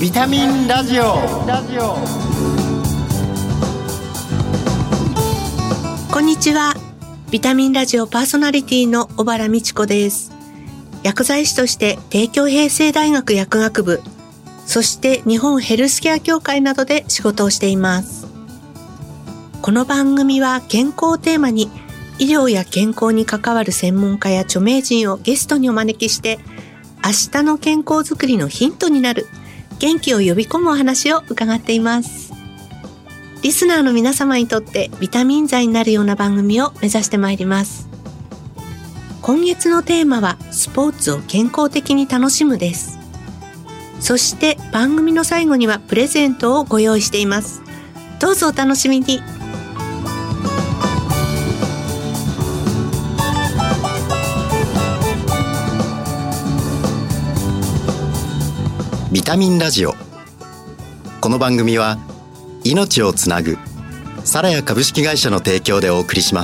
ビタミンラジオ。 こんにちは。ビタミンラジオパーソナリティの小原美智子です。薬剤師として帝京平成大学薬学部、そして日本ヘルスケア協会などで仕事をしています。この番組は健康をテーマに、医療や健康に関わる専門家や著名人をゲストにお招きして、明日の健康づくりのヒントになる元気を呼び込むお話を伺っています。リスナーの皆様にとってビタミン剤になるような番組を目指してまいります。今月のテーマはスポーツを健康的に楽しむです。そして番組の最後にはプレゼントをご用意しています。どうぞお楽しみに。 ビタミンラジオ。この番組は命をつなぐサラヤ株式会社の提供でお送りします。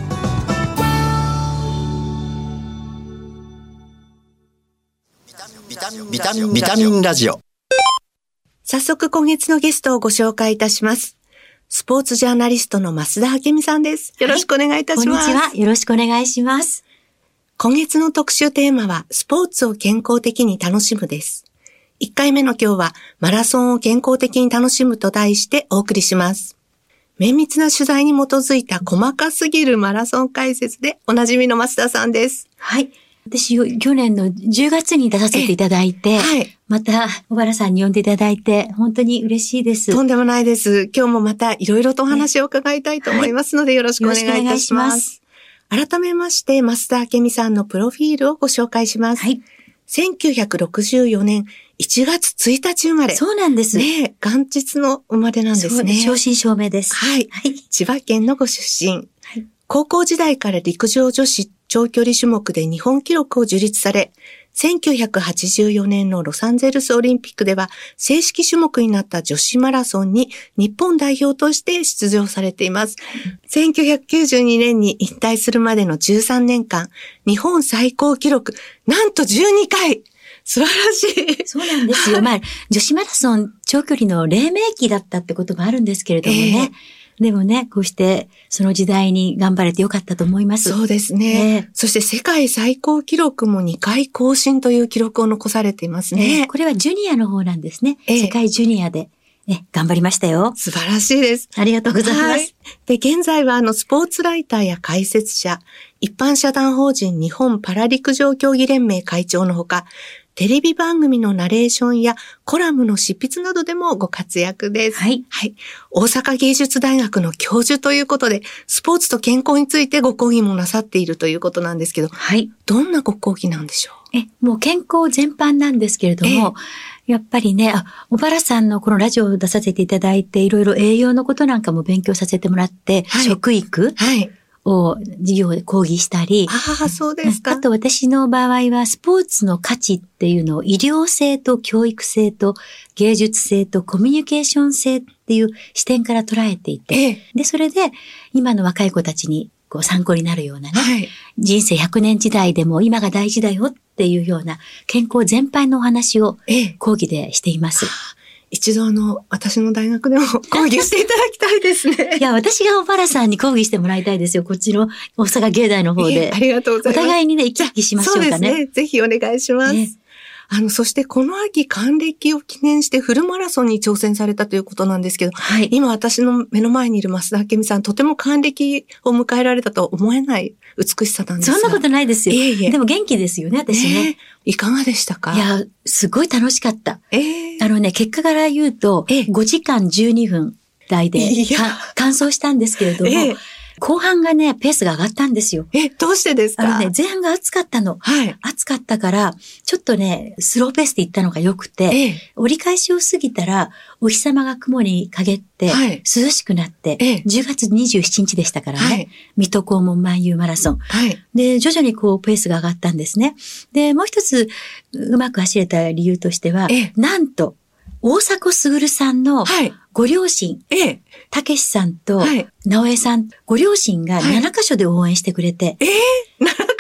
ビタミンラジオ。 早速今月のゲストをご紹介いたします。スポーツジャーナリストの増田明美さんです。よろしくお願いいたします。 こんにちは。よろしくお願いします。 今月の特集テーマはスポーツを健康的に楽しむです。1回目の今日はマラソンを健康的に楽しむと題してお送りします。綿密な取材に基づいた細かすぎるマラソン解説でおなじみの増田さんです。 はい。私、去年の10月に出させていただいて、はい、また小原さんに呼んでいただいて、本当に嬉しいです。 とんでもないです。今日もまたいろいろとお話を伺いたいと思いますので、よろしくお願いいたします。改めまして、増田明美さんのプロフィールをご紹介します。はい。1964年1月1日生まれ。 そうなんです。 ね、元日の生まれなんですね。 正真正銘です。 はい。はい、千葉県のご出身。はい、高校時代から陸上女子長距離種目で日本記録を樹立され、1984年のロサンゼルスオリンピックでは正式種目になった女子マラソンに日本代表として出場されています。1992年に引退するまでの13年間、日本最高記録、なんと12回素晴らしい。 そうなんですよ。まあ、女子マラソン長距離の黎明期だったってこともあるんですけれどもね。でもね、こうしてその時代に頑張れてよかったと思います。 そうですね。そして世界最高記録も2回更新という記録を残されていますね。 これはジュニアの方なんですね。世界ジュニアで。頑張りましたよ。 素晴らしいです。 ありがとうございます。はい、 で、現在はスポーツライターや解説者、一般社団法人日本パラ陸上競技連盟会長のほか、テレビ番組のナレーションやコラムの執筆などでもご活躍です。はい。はい。大阪芸術大学の教授ということで、スポーツと健康についてご講義もなさっているということなんですけど、はい。どんなご講義なんでしょう？もう健康全般なんですけれども、やっぱりね、小原さんのこのラジオを出させていただいて、いろいろ栄養のことなんかも勉強させてもらって、はい、食育。はい。を授業で講義したり。 ああ、そうですか。 あと私の場合はスポーツの価値っていうのを医療性と教育性と芸術性とコミュニケーション性っていう視点から捉えていて、で、それで今の若い子たちにこう参考になるようなね、はい、人生100年時代でも今が大事だよっていうような健康全般のお話を講義でしています。 一度私の大学でも講義していただきたいですね。 いや、私が小原さんに講義してもらいたいですよ。こっちの大阪芸大の方で。 ありがとうございます。 お互いにね、行き来しましょうかね。 そうですね。ぜひお願いします。そしてこの秋還暦を記念してフルマラソンに挑戦されたということなんですけど、はい、今私の目の前にいる増田明美さん、とても還暦を迎えられたとは思えない美しさなんですが。 そんなことないですよ。でも元気ですよね、私ね。 いかがでしたか？ いや、すごい楽しかった。結果から言うと、5時間12分台で完走したんですけれども、後半がね、ペースが上がったんですよ。 どうしてですか？ 前半が暑かったの。はい。暑かったから、ちょっとね、スローペースで行ったのが良くて、折り返しを過ぎたら、お日様が雲に陰って、涼しくなって、10月27日でしたからね、水戸黄門万有マラソン。で、徐々にこう、ペースが上がったんですね。で、もう一つ、うまく走れた理由としては、なんと、大迫傑さんのご両親、たけしさんと直江さん、ご両親が7カ所で応援してくれて、 7カ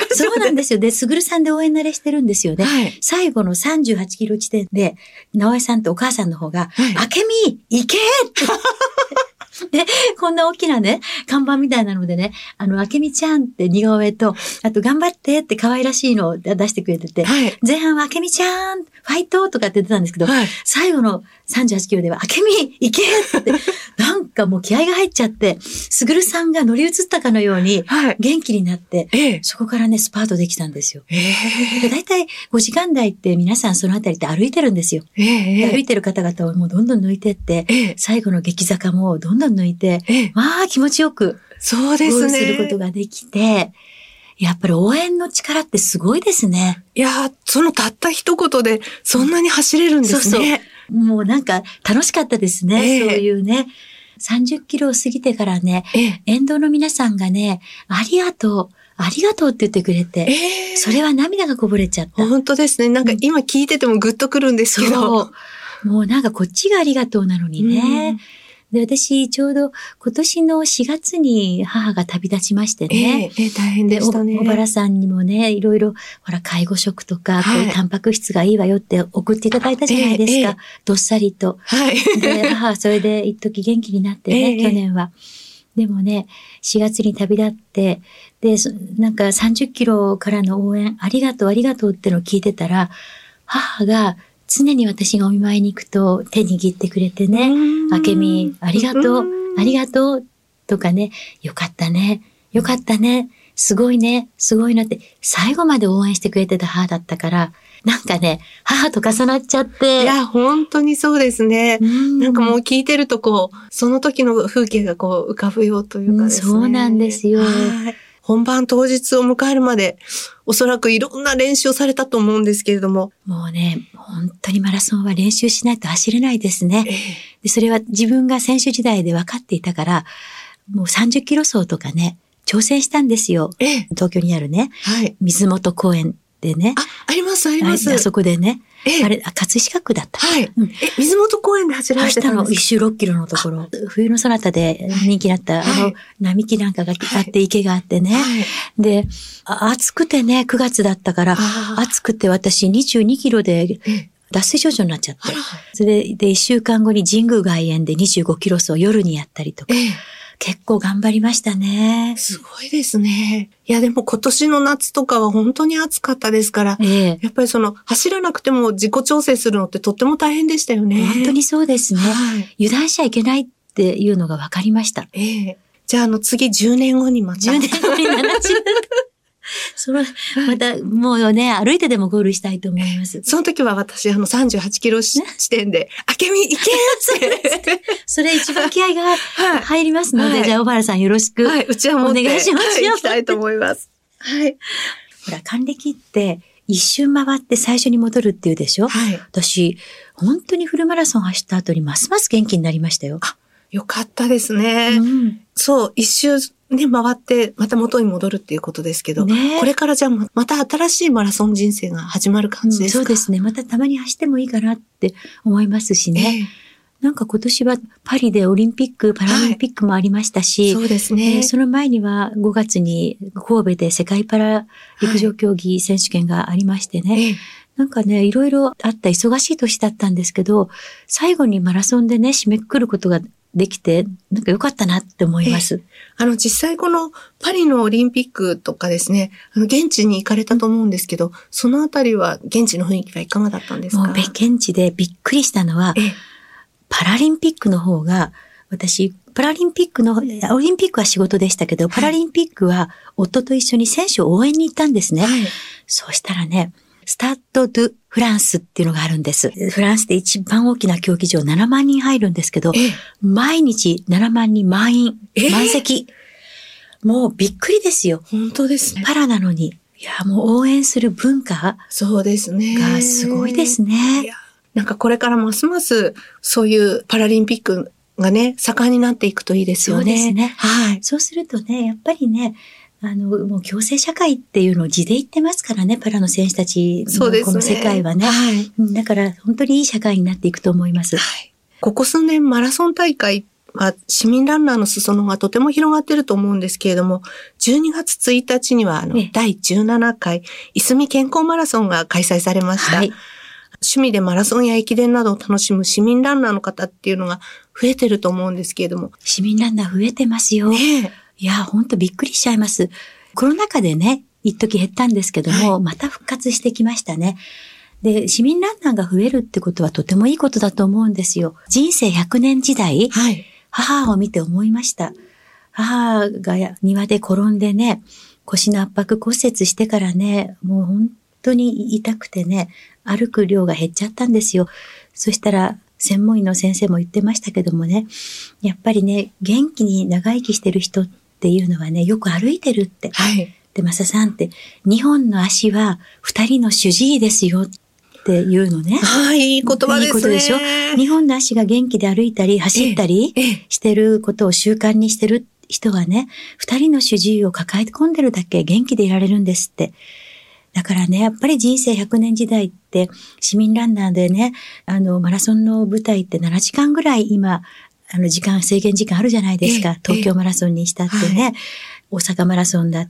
そうなんですよ。で、すぐるさんで応援慣れしてるんですよね。 はい、 最後の38キロ地点で、直江さんとお母さんの方が、あけみ、行けってで、こんな大きなね、看板みたいなのでね、あけみちゃんって似顔絵と、あと頑張ってって可愛らしいのを出してくれてて、はい、前半はあけみちゃん、ファイトとかって言ってたんですけど、はい、最後の38キロでは、あけみ、行けって、なんかもう気合が入っちゃって、すぐるさんが乗り移ったかのように、元気になって、そこからね、スパートできたんですよ。だいたい5時間台って皆さんそのあたりって歩いてるんですよ。歩いてる方々をもうどんどん抜いてって、最後の激坂もどんどん抜いて、まあ気持ちよく、 そうですね。ゴールすることができて、やっぱり応援の力ってすごいですね。 いや、そのたった一言でそんなに走れるんですね。 そうそう。もうなんか楽しかったですね。そういうね。30キロを過ぎてからね、沿道の皆さんがね、ありがとう。ありがとうって言ってくれて、それは涙がこぼれちゃった。 本当ですね。なんか今聞いててもグッとくるんですけど。 そう。もうなんかこっちがありがとうなのにね。で、私、ちょうど今年の4月に母が旅立ちましてね。 大変でしたね。 小原さんにもね、いろいろ、ほら、介護食とか、こういうタンパク質がいいわよって送っていただいたじゃないですか。どっさりと。 はい。 で、母はそれで一時元気になってね、去年は。でもね、4月に旅立って、で、なんか30キロからの応援、ありがとう、ありがとうってのを聞いてたら、母が、常に私がお見舞いに行くと手握ってくれてね、あけみ、ありがとう、ありがとう、とかね、よかったね、よかったね、すごいね、すごいなって、最後まで応援してくれてた母だったから、なんかね、母と重なっちゃって。 いや、本当にそうですね。なんかもう聞いてるとこう、その時の風景がこう浮かぶようというかですね。 そうなんですよ。 本番当日を迎えるまで、おそらくいろんな練習をされたと思うんですけれども。 もうね、本当にマラソンは練習しないと走れないですね。でそれは自分が選手時代で分かっていたから、もう30キロ走とかね、挑戦したんですよ。東京にあるね、水元公園でね。 あります、あります。 あそこでね。あれ、葛飾区だった。 はい。水元公園で走られてたんですか？ 走ったの、1周6キロのところ。冬のそなたで人気だった、並木なんかがあって、池があってね。で、暑くてね、9月だったから、暑くて私22キロで、脱水症状になっちゃって。それで1週間後に神宮外苑で25キロ走を夜にやったりとか。結構頑張りましたね。 すごいですね。いやでも今年の夏とかは本当に暑かったですから、やっぱり走らなくても自己調整するのってとっても大変でしたよね。 本当にそうですね。油断しちゃいけないっていうのが分かりました。 じゃあ次10年後にまた。 10年後にまた、もうね、歩いてでもゴールしたいと思います。 その時は私、38キロ地点で、あけみ行けって。 それ一番気合が入りますので、じゃあ、小原さんよろしく。 うちはもうお願いします。 行きたいと思います。 ほら、還暦って、一周回って最初に戻るっていうでしょ？私、本当にフルマラソン走った後にますます元気になりましたよ。 よかったですね。そう、一周ね、回って、また元に戻るっていうことですけど、これからじゃあまた新しいマラソン人生が始まる感じですか？ そうですね。またたまに走ってもいいかなって思いますしね。なんか今年はパリでオリンピック、パラリンピックもありましたし、 そうですね。 その前には5月に神戸で世界パラ陸上競技選手権がありましてね。なんかね、いろいろあった忙しい年だったんですけど、最後にマラソンでね、締めくくることができて、なんか良かったなって思います。 実際このパリのオリンピックとかですね、現地に行かれたと思うんですけど、そのあたりは現地の雰囲気はいかがだったんですか？ もう現地でびっくりしたのは、パラリンピックの方が、私、オリンピックは仕事でしたけど、パラリンピックは夫と一緒に選手を応援に行ったんですね。そうしたらね、スタッド・ドゥ・フランスっていうのがあるんです。フランスで一番大きな競技場7万人入るんですけど、毎日7万人満員、満席。もうびっくりですよ。 本当ですね。 パラなのに。いや、もう応援する文化。 そうですね。 がすごいですね。 いや、なんかこれからますますそういうパラリンピックがね、盛んになっていくといいですよね。 そうですね。そうするとね、やっぱりね、もう共生社会っていうのを地で言ってますからね、パラの選手たちのこの世界はね。だから本当にいい社会になっていくと思います。 ここ数年マラソン大会市民ランナーの裾野がとても広がっていると思うんですけれども、12月1日には第17回いすみ健康マラソンが開催されました。はい、趣味でマラソンや駅伝などを楽しむ市民ランナーの方っていうのが増えてると思うんですけれども。 市民ランナー増えてますよ。ね、いや、ほんとびっくりしちゃいます。コロナ禍でね、一時減ったんですけども、はい、また復活してきましたね。で、市民ランナーが増えるってことはとてもいいことだと思うんですよ。人生100年時代、はい、母を見て思いました。母が庭で転んでね、腰の圧迫骨折してからね、もう本当に痛くてね、歩く量が減っちゃったんですよ。そしたら、専門医の先生も言ってましたけどもね、やっぱりね、元気に長生きしてる人っていうのはね、よく歩いてるって。はい。で、マサさんって、2本の足は2人の主治医ですよっていうのね。 はい、いい言葉ですね。いいことでしょ。 2本の足が元気で歩いたり走ったりしてることを習慣にしてる人はね、2人の主治医を抱え込んでるだけ元気でいられるんですって。だからね、やっぱり人生100年時代って市民ランナーでね、マラソンの舞台って7時間ぐらい今、制限時間あるじゃないですか。東京マラソンにしたってね。はい、大阪マラソンだって、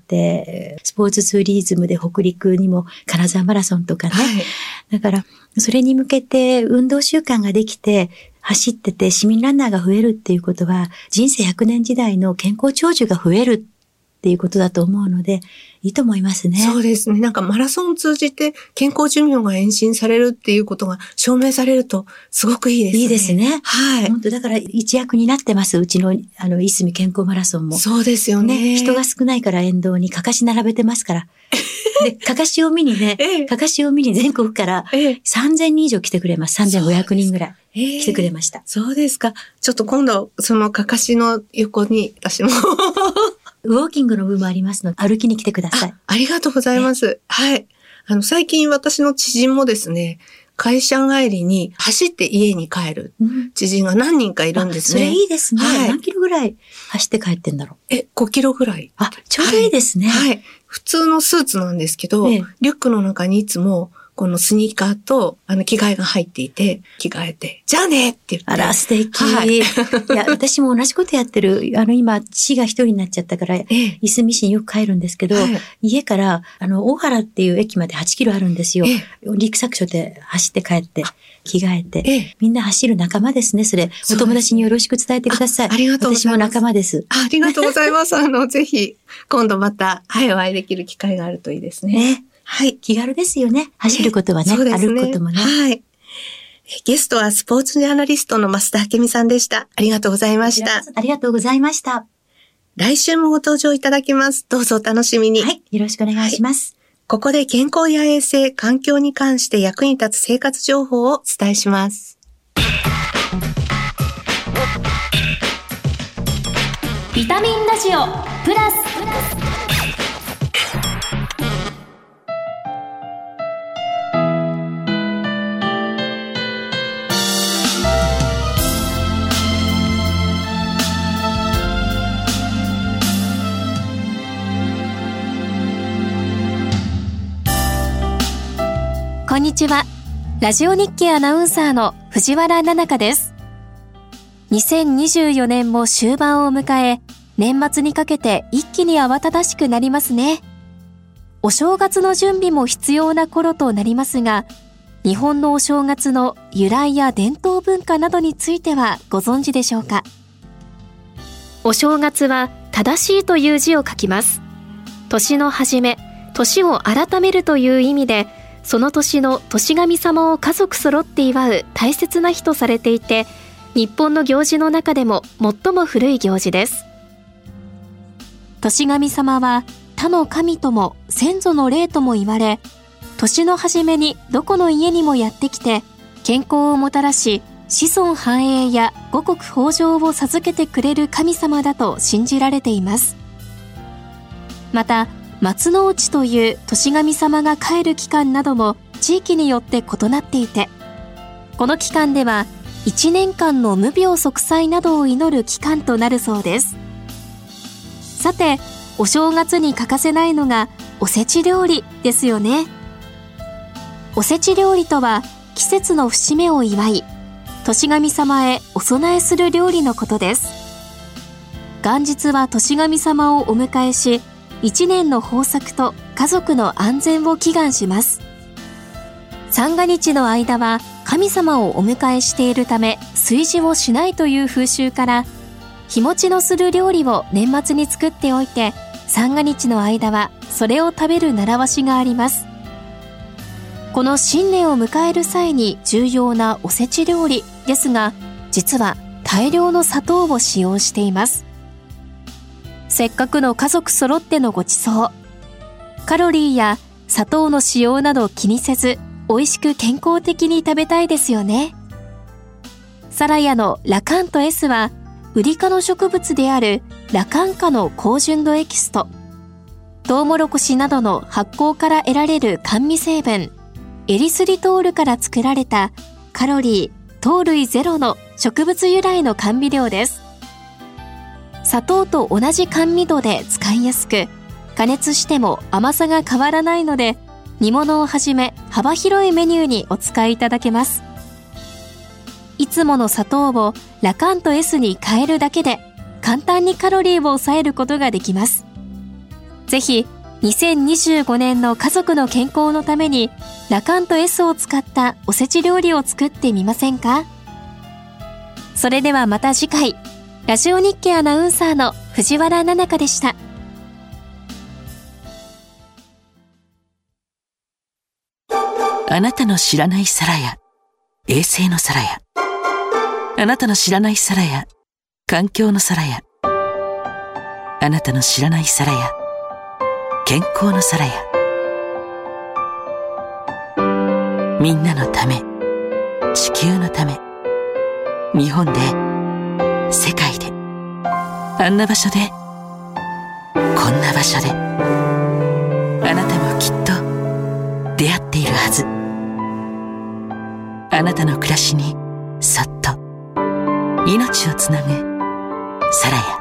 スポーツツーリズムで北陸にも金沢マラソンとかね。はい、だから、それに向けて運動習慣ができて、走ってて市民ランナーが増えるっていうことは、人生100年時代の健康長寿が増えるっていうことだと思うので、いいと思いますね。 そうですね。なんかマラソンを通じて健康寿命が延伸されるっていうことが証明されるとすごくいいですね。 いいですね。 はい。 本当だから一躍になってます。うちのいすみ健康マラソンも。 そうですよね。 人が少ないから沿道にかかし並べてますから。で、かかしを見にね、かかしを見に全国から3000人以上来てくれます。3500人ぐらい来てくれました。 そうですか。ちょっと今度そのかかしの横に私もウォーキングの部もありますので、歩きに来てください。 ありがとうございます。はい。最近私の知人もですね、会社帰りに走って家に帰る知人が何人かいるんですね。 それいいですね。はい、何キロぐらい走って帰ってんだろう。 5キロぐらい。 ちょうどいいですね。 はい。普通のスーツなんですけど、リュックの中にいつもこのスニーカーと着替えが入っていて、着替えて、じゃあねって言って。 あら、素敵。はい、いや、私も同じことやってる。今、父が一人になっちゃったから、いすみ市によく帰るんですけど、家から、大原っていう駅まで8キロあるんですよ。陸作所で走って帰って、着替えて、みんな走る仲間ですね、それ。お友達によろしく伝えてください。 ありがとうございます。 私も仲間です。 ありがとうございます。ぜひ、今度また、お会いできる機会があるといいですね。 はい。気軽ですよね。走ることはね。歩くこともね。 はい。ゲストはスポーツジャーナリストの増田明美さんでした。ありがとうございました。 ありがとうございました。 来週もご登場いただきます。どうぞお楽しみに。 はい。よろしくお願いします。 ここで健康や衛生、環境に関して役に立つ生活情報をお伝えします。 ビタミンラジオプラス。こんにちは。ラジオ日経アナウンサーの藤原奈々香です。2024年も終盤を迎え、年末にかけて一気に慌ただしくなりますね。お正月の準備も必要な頃となりますが、日本のお正月の由来や伝統文化などについてはご存知でしょうか。お正月は正しいという字を書きます。年の初め、年を改めるという意味で、その年の年神様を家族揃って祝う大切な日とされていて、日本の行事の中でも最も古い行事です。年神様は他の神とも先祖の霊とも言われ、年の初めにどこの家にもやってきて健康をもたらし、子孫繁栄や五穀豊穣を授けてくれる神様だと信じられています。また松の内という年神様が帰る期間なども地域によって異なっていて、この期間では1年間の無病息災などを祈る期間となるそうです。さて、お正月に欠かせないのがおせち料理ですよね。おせち料理とは季節の節目を祝い、 年神様へお供えする料理のことです。元日は年神様をお迎えし、一年の豊作と家族の安全を祈願します。三が日の間は神様をお迎えしているため炊事をしないという風習から、日持ちのする料理を年末に作っておいて、三が日の間はそれを食べる習わしがあります。この新年を迎える際に重要なおせち料理ですが、実は大量の砂糖を使用しています。せっかくの家族揃ってのごちそう。カロリーや砂糖の使用など気にせず、美味しく健康的に食べたいですよね。サラヤのラカント S は、ウリ科の植物であるラカン科の高純度エキスと、トウモロコシなどの発酵から得られる甘味成分、エリスリトールから作られたカロリー、糖類ゼロの植物由来の甘味料です。砂糖と同じ甘味度で使いやすく、加熱しても甘さが変わらないので、煮物をはじめ幅広いメニューにお使いいただけます。いつもの砂糖をラカント S に変えるだけで簡単にカロリーを抑えることができます。ぜひ2025年の家族の健康のためにラカント S を使ったおせち料理を作ってみませんか？それではまた次回、ラジオ日経アナウンサーの藤原菜々香でした。 あなたの知らないサラヤ、衛星のサラヤ。あなたの知らないサラヤ、環境のサラヤ。あなたの知らないサラヤ、健康のサラヤ。みんなのため、地球のため、日本で、世界で、あんな場所で、こんな場所で、あなたもきっと出会っているはず。あなたの暮らしにそっと命をつなぐサラヤ。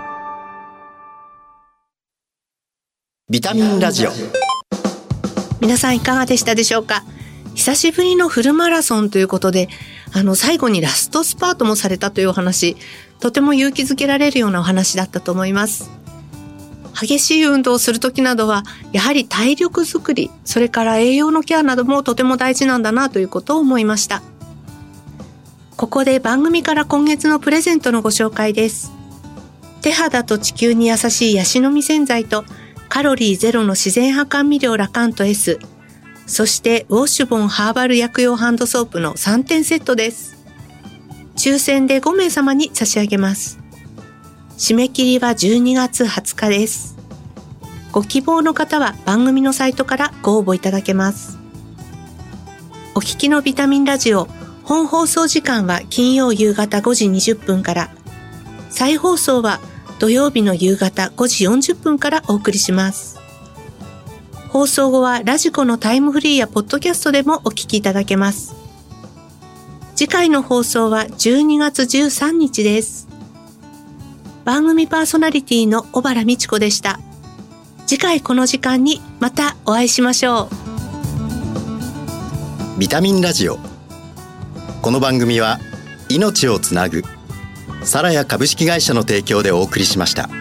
ビタミンラジオ。 皆さんいかがでしたでしょうか？久しぶりのフルマラソンということで、最後にラストスパートもされたというお話、とても勇気づけられるようなお話だったと思います。激しい運動をするときなどは、やはり体力づくり、それから栄養のケアなどもとても大事なんだなということを思いました。ここで番組から今月のプレゼントのご紹介です。手肌と地球に優しいヤシの実洗剤とカロリーゼロの自然派甘味料ラカント S、そしてウォッシュボンハーバル薬用ハンドソープの3点セットです。抽選で5名様に差し上げます。締め切りは12月20日です。ご希望の方は番組のサイトからご応募いただけます。お聞きのビタミンラジオ、本放送時間は金曜夕方5時20分から、再放送は土曜日の夕方5時40分からお送りします。放送後はラジコのタイムフリーやポッドキャストでもお聞きいただけます。次回の放送は12月13日です。番組パーソナリティの小原美智子でした。次回この時間にまたお会いしましょう。ビタミンラジオ。この番組は命をつなぐサラヤ株式会社の提供でお送りしました。